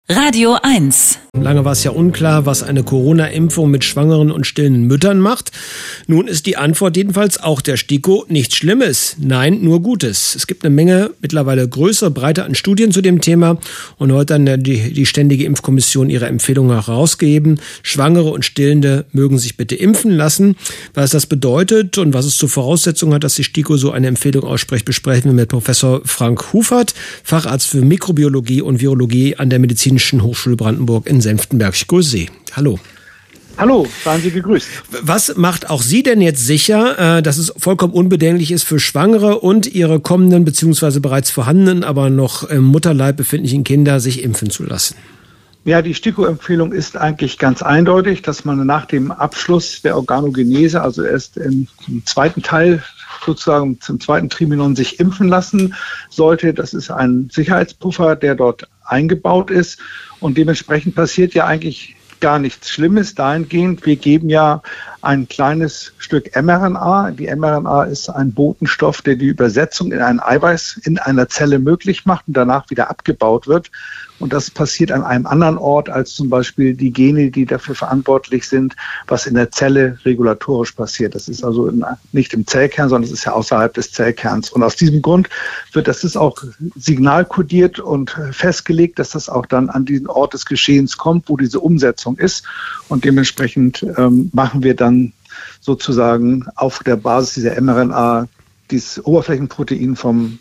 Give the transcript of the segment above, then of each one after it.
Radio 1. Lange war es ja unklar, was eine Corona-Impfung mit schwangeren und stillenden Müttern macht. Nun ist die Antwort jedenfalls auch der STIKO nichts Schlimmes. Nein, nur Gutes. Es gibt eine Menge, mittlerweile größere Breite an Studien zu dem Thema. Und heute hat die Ständige Impfkommission ihre Empfehlung herausgegeben. Schwangere und Stillende mögen sich bitte impfen lassen. Was das bedeutet und was es zur Voraussetzung hat, dass die STIKO so eine Empfehlung ausspricht, besprechen wir mit Professor Frank Hufert, Facharzt für Mikrobiologie und Virologie an der Medizinischen Hochschule Brandenburg in Senftenberg. Ich grüße Sie. Hallo. Hallo, seien Sie gegrüßt. Was macht auch Sie denn jetzt sicher, dass es vollkommen unbedenklich ist für Schwangere und ihre kommenden bzw. bereits vorhandenen, aber noch im Mutterleib befindlichen Kinder, sich impfen zu lassen? Ja, die STIKO-Empfehlung ist eigentlich ganz eindeutig, dass man nach dem Abschluss der Organogenese, also erst im zweiten Teil, sozusagen zum zweiten Trimenon, sich impfen lassen sollte. Das ist ein Sicherheitspuffer, der dort eingebaut ist. Und dementsprechend passiert ja eigentlich gar nichts Schlimmes dahingehend. Wir geben ja ein kleines Stück mRNA. Die mRNA ist ein Botenstoff, der die Übersetzung in ein Eiweiß in einer Zelle möglich macht und danach wieder abgebaut wird. Und das passiert an einem anderen Ort als zum Beispiel die Gene, die dafür verantwortlich sind, was in der Zelle regulatorisch passiert. Das ist also nicht im Zellkern, sondern es ist ja außerhalb des Zellkerns. Und aus diesem Grund das ist auch signalkodiert und festgelegt, dass das auch dann an diesen Ort des Geschehens kommt, wo diese Umsetzung ist. Und dementsprechend machen wir dann sozusagen auf der Basis dieser mRNA dieses Oberflächenprotein vom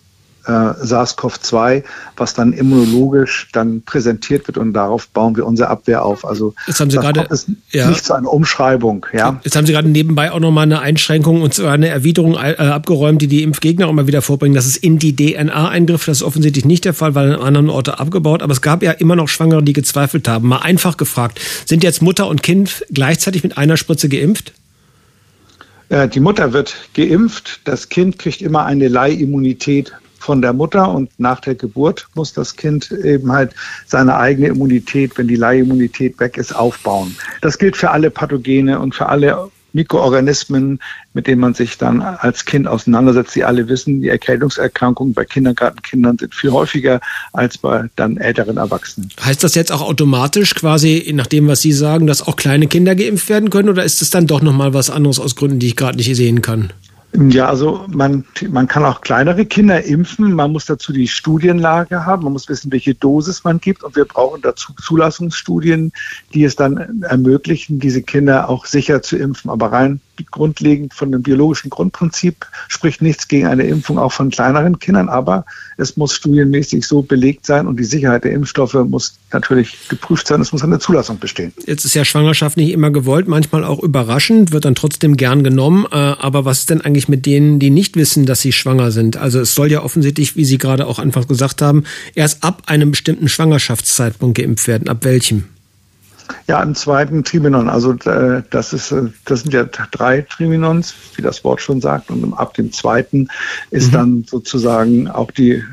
SARS-CoV-2, was dann immunologisch dann präsentiert wird, und darauf bauen wir unsere Abwehr auf. Also jetzt haben Sie nicht zu einer Umschreibung. Ja. Jetzt haben Sie gerade nebenbei auch nochmal eine Einschränkung und zwar eine Erwiderung abgeräumt, die Impfgegner auch immer wieder vorbringen, dass es in die DNA eingriff. Das ist offensichtlich nicht der Fall, weil an anderen Orten abgebaut. Aber es gab ja immer noch Schwangere, die gezweifelt haben. Mal einfach gefragt, sind jetzt Mutter und Kind gleichzeitig mit einer Spritze geimpft? Die Mutter wird geimpft. Das Kind kriegt immer eine Leihimmunität von der Mutter, und nach der Geburt muss das Kind eben halt seine eigene Immunität, wenn die Leihimmunität weg ist, aufbauen. Das gilt für alle Pathogene und für alle Mikroorganismen, mit denen man sich dann als Kind auseinandersetzt. Sie alle wissen, die Erkältungserkrankungen bei Kindergartenkindern sind viel häufiger als bei dann älteren Erwachsenen. Heißt das jetzt auch automatisch quasi, nach dem, was Sie sagen, dass auch kleine Kinder geimpft werden können, oder ist es dann doch nochmal was anderes aus Gründen, die ich gerade nicht sehen kann? Ja, also man kann auch kleinere Kinder impfen. Man muss dazu die Studienlage haben. Man muss wissen, welche Dosis man gibt. Und wir brauchen dazu Zulassungsstudien, die es dann ermöglichen, diese Kinder auch sicher zu impfen. Aber rein grundlegend von dem biologischen Grundprinzip spricht nichts gegen eine Impfung auch von kleineren Kindern. Aber es muss studienmäßig so belegt sein, und die Sicherheit der Impfstoffe muss natürlich geprüft sein. Es muss eine Zulassung bestehen. Jetzt ist ja Schwangerschaft nicht immer gewollt, manchmal auch überraschend, wird dann trotzdem gern genommen. Aber was ist denn eigentlich mit denen, die nicht wissen, dass sie schwanger sind? Also es soll ja offensichtlich, wie Sie gerade auch anfangs gesagt haben, erst ab einem bestimmten Schwangerschaftszeitpunkt geimpft werden. Ab welchem? Ja, im zweiten Trimenon. Also das sind ja 3 Trimenons, wie das Wort schon sagt. Und ab dem zweiten ist dann sozusagen auch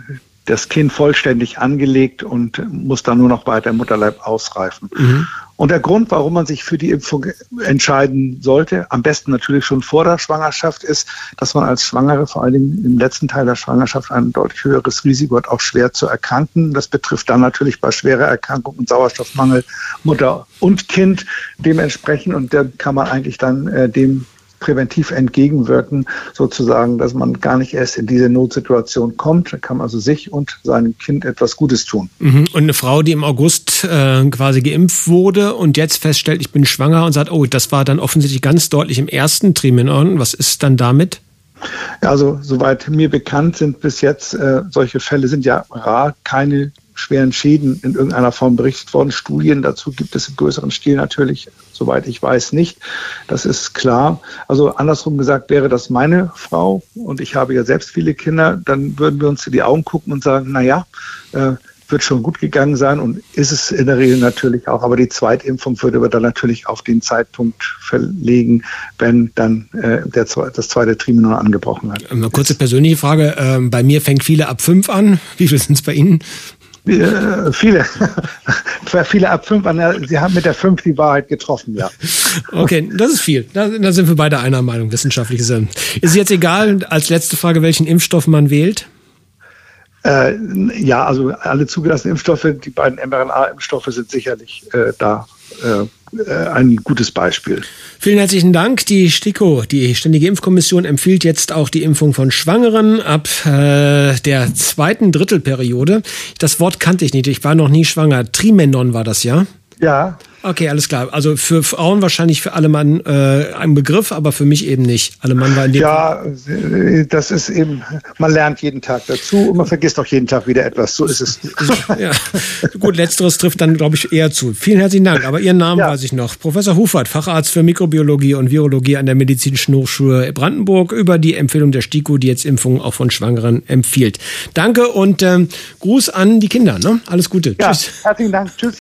das Kind vollständig angelegt und muss dann nur noch weiter im Mutterleib ausreifen. Und der Grund, warum man sich für die Impfung entscheiden sollte, am besten natürlich schon vor der Schwangerschaft, ist, dass man als Schwangere vor allen Dingen im letzten Teil der Schwangerschaft ein deutlich höheres Risiko hat, auch schwer zu erkranken. Das betrifft dann natürlich bei schwerer Erkrankung und Sauerstoffmangel Mutter und Kind dementsprechend. Und dann kann man eigentlich dann dem präventiv entgegenwirken, sozusagen, dass man gar nicht erst in diese Notsituation kommt. Da kann man also sich und seinem Kind etwas Gutes tun. Und eine Frau, die im August quasi geimpft wurde und jetzt feststellt, ich bin schwanger und sagt, oh, das war dann offensichtlich ganz deutlich im ersten Trimenon. Was ist dann damit? Ja, also soweit mir bekannt sind bis jetzt, solche Fälle sind ja rar, keine schweren Schäden in irgendeiner Form berichtet worden. Studien dazu gibt es im größeren Stil natürlich, soweit ich weiß, nicht. Das ist klar. Also andersrum gesagt, wäre das meine Frau und ich habe ja selbst viele Kinder, dann würden wir uns in die Augen gucken und sagen, wird schon gut gegangen sein, und ist es in der Regel natürlich auch. Aber die Zweitimpfung würde wir dann natürlich auf den Zeitpunkt verlegen, wenn dann das zweite Trimenon angebrochen hat. Eine kurze persönliche Frage. Bei mir fängt viele ab 5 an. Wie viel sind es bei Ihnen? Viele ab 5 an. Sie haben mit der 5 die Wahrheit getroffen, ja. Okay, das ist viel. Da sind wir beide einer Meinung, wissenschaftlich gesehen. Ist es jetzt egal, als letzte Frage, welchen Impfstoff man wählt? Ja, also alle zugelassenen Impfstoffe, die beiden mRNA-Impfstoffe sind sicherlich ein gutes Beispiel. Vielen herzlichen Dank. Die STIKO, die Ständige Impfkommission, empfiehlt jetzt auch die Impfung von Schwangeren ab der zweiten Drittelperiode. Das Wort kannte ich nicht. Ich war noch nie schwanger. Trimenon war das, ja? Ja. Okay, alles klar. Also für Frauen wahrscheinlich für alle Mann ein Begriff, aber für mich eben nicht. Alle Mann war in dem Fall. Das ist eben, man lernt jeden Tag dazu und man vergisst auch jeden Tag wieder etwas. So ist es. Ja. Gut, letzteres trifft dann, glaube ich, eher zu. Vielen herzlichen Dank. Aber Ihren Namen weiß ich noch. Professor Hufert, Facharzt für Mikrobiologie und Virologie an der Medizinischen Hochschule Brandenburg, über die Empfehlung der STIKO, die jetzt Impfungen auch von Schwangeren empfiehlt. Danke und Gruß an die Kinder. Ne? Alles Gute. Ja, Tschüss. herzlichen Dank. Tschüss.